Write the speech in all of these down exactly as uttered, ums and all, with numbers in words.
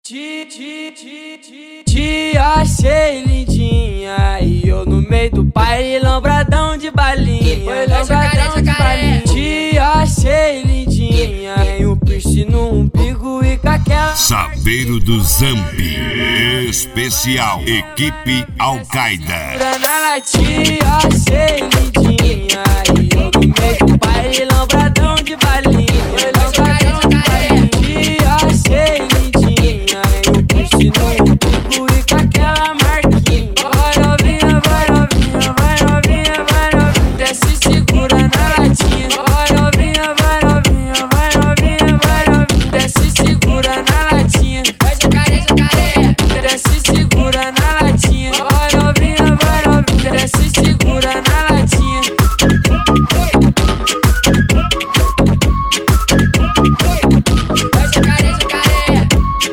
Te, te, te, te, te achei lindinha e eu no meio do baile lambradão de balinha. Foi lambradão de balinha. Te achei lindinha, tem um piercing no umbigo e com aquela Saveiro do Zambi Especial Equipe Al-Qaeda. Te achei lindinha e eu no meio do baile lambradão de balinha. Foi lambradão de balinha. Te achei lindinha, tem um piercing no umbigo e com aquela marquinha. Vai novinha, vai novinha, vai novinha, vai novinha, desce segura na latinha. Vai novinha, vai novinha, vai novinha, vai novinha, desce segura na latinha. Vai jacaré, jacaré, desce segura na latinha. Vai novinha, vai novinha, desce segura na latinha. Vai jacaré, jacaré.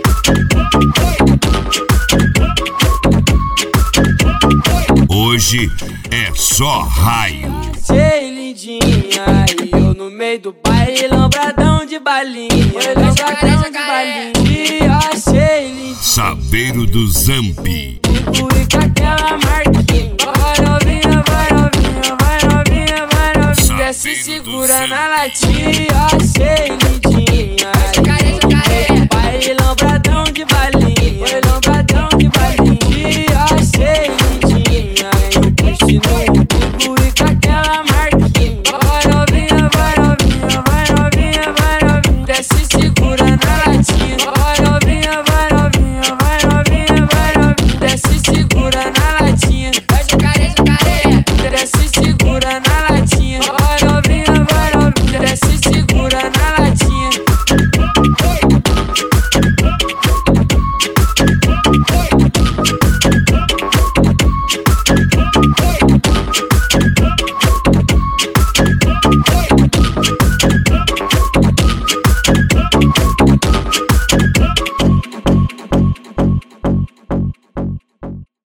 Hoje é só raio. Achei lindinha e eu no meio do baile lambradão de balinha. Foi lambradão de balinha. Te achei lindinha, Saveiro do Zambi. fui com aquela marquinha. Vai novinha, vai novinha, vai novinha, vai novinha, desce segura na latinha. Achei lindinha e eu no meio do baile lambradão